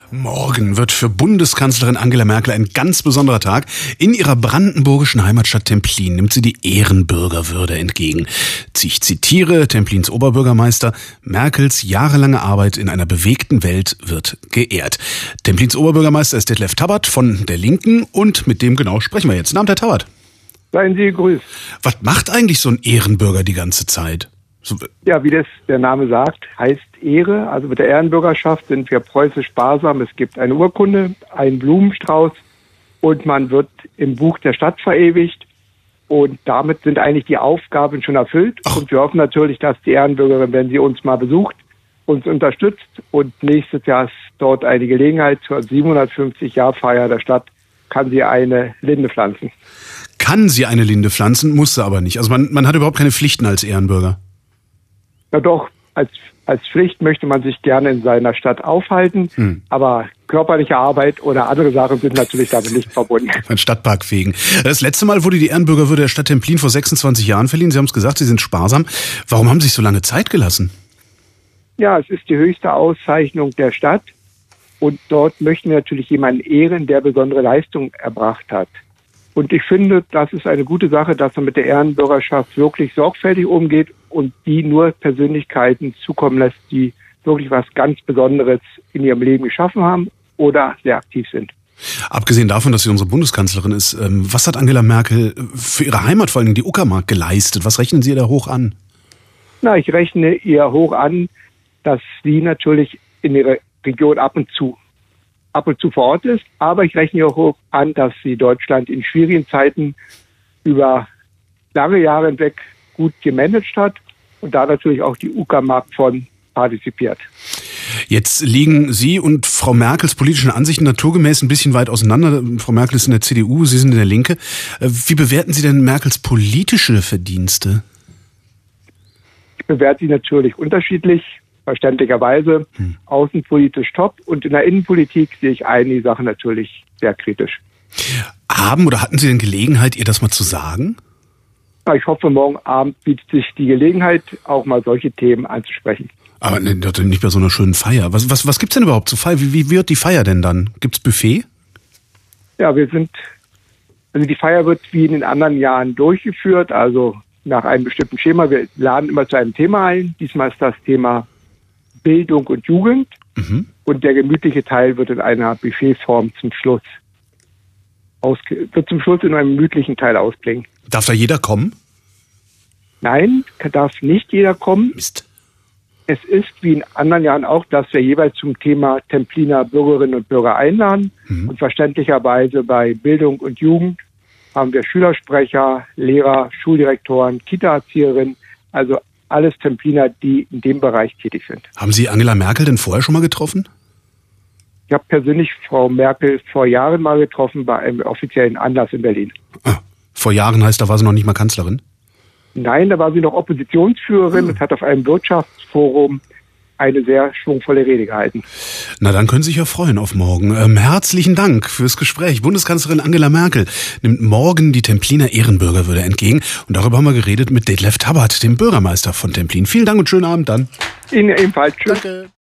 Morgen wird für Bundeskanzlerin Angela Merkel ein ganz besonderer Tag. In ihrer brandenburgischen Heimatstadt Templin nimmt sie die Ehrenbürgerwürde entgegen. Ich zitiere Templins Oberbürgermeister: Merkels jahrelange Arbeit in einer bewegten Welt wird geehrt. Templins Oberbürgermeister ist Detlef Tabbert von der Linken und mit dem genau sprechen wir jetzt. Guten Abend, Herr Tabbert. Seien Sie gegrüßt. Was macht eigentlich so ein Ehrenbürger die ganze Zeit? Ja, wie das der Name sagt, heißt Ehre. Also mit der Ehrenbürgerschaft sind wir preußisch sparsam. Es gibt eine Urkunde, einen Blumenstrauß und man wird im Buch der Stadt verewigt. Und damit sind eigentlich die Aufgaben schon erfüllt. Und wir hoffen natürlich, dass die Ehrenbürgerin, wenn sie uns mal besucht, uns unterstützt. Und nächstes Jahr ist dort eine Gelegenheit zur 750-Jahr-Feier der Stadt, kann sie eine Linde pflanzen. Kann sie eine Linde pflanzen, muss sie aber nicht. Also man hat überhaupt keine Pflichten als Ehrenbürger. Na doch, als Pflicht möchte man sich gerne in seiner Stadt aufhalten, aber körperliche Arbeit oder andere Sachen sind natürlich damit nicht verbunden. Ein Stadtpark fegen. Das letzte Mal wurde die Ehrenbürgerwürde der Stadt Templin vor 26 Jahren verliehen. Sie haben es gesagt, Sie sind sparsam. Warum haben Sie sich so lange Zeit gelassen? Ja, es ist die höchste Auszeichnung der Stadt und dort möchten wir natürlich jemanden ehren, der besondere Leistung erbracht hat. Und ich finde, das ist eine gute Sache, dass man mit der Ehrenbürgerschaft wirklich sorgfältig umgeht und die nur Persönlichkeiten zukommen lässt, die wirklich was ganz Besonderes in ihrem Leben geschaffen haben oder sehr aktiv sind. Abgesehen davon, dass sie unsere Bundeskanzlerin ist, was hat Angela Merkel für ihre Heimat, vor allem die Uckermark, geleistet? Was rechnen Sie ihr da hoch an? Na, ich rechne ihr hoch an, dass sie natürlich in ihrer Region ab und zu vor Ort ist, aber ich rechne ihr hoch an, dass sie Deutschland in schwierigen Zeiten über lange Jahre hinweg gut gemanagt hat und da natürlich auch die Uckermark von partizipiert. Jetzt liegen Sie und Frau Merkels politischen Ansichten naturgemäß ein bisschen weit auseinander. Frau Merkel ist in der CDU, Sie sind in der Linke. Wie bewerten Sie denn Merkels politische Verdienste? Ich bewerte sie natürlich unterschiedlich. Verständlicherweise außenpolitisch top und in der Innenpolitik sehe ich einige Sachen natürlich sehr kritisch. Haben oder hatten Sie denn Gelegenheit, ihr das mal zu sagen? Ja, ich hoffe, morgen Abend bietet sich die Gelegenheit, auch mal solche Themen anzusprechen. Aber nicht bei so einer schönen Feier. Was gibt's denn überhaupt zur Feier? Wie wird die Feier denn dann? Gibt's Buffet? Ja, die Feier wird wie in den anderen Jahren durchgeführt, also nach einem bestimmten Schema. Wir laden immer zu einem Thema ein. Diesmal ist das Thema Bildung und Jugend und der gemütliche Teil wird in einer Buffetform zum Schluss in einem gemütlichen Teil ausklingen. Darf da jeder kommen? Nein, darf nicht jeder kommen. Mist. Es ist wie in anderen Jahren auch, dass wir jeweils zum Thema Templiner Bürgerinnen und Bürger einladen und verständlicherweise bei Bildung und Jugend haben wir Schülersprecher, Lehrer, Schuldirektoren, Kita-Erzieherinnen, also alles Templiner, die in dem Bereich tätig sind. Haben Sie Angela Merkel denn vorher schon mal getroffen? Ich habe persönlich Frau Merkel vor Jahren mal getroffen bei einem offiziellen Anlass in Berlin. Vor Jahren heißt, da war sie noch nicht mal Kanzlerin? Nein, da war sie noch Oppositionsführerin und hat auf einem Wirtschaftsforum eine sehr schwungvolle Rede gehalten. Na, dann können Sie sich ja freuen auf morgen. Herzlichen Dank fürs Gespräch. Bundeskanzlerin Angela Merkel nimmt morgen die Templiner Ehrenbürgerwürde entgegen. Und darüber haben wir geredet mit Detlef Tabbert, dem Bürgermeister von Templin. Vielen Dank und schönen Abend dann. Ihnen ebenfalls. Tschüss. Danke.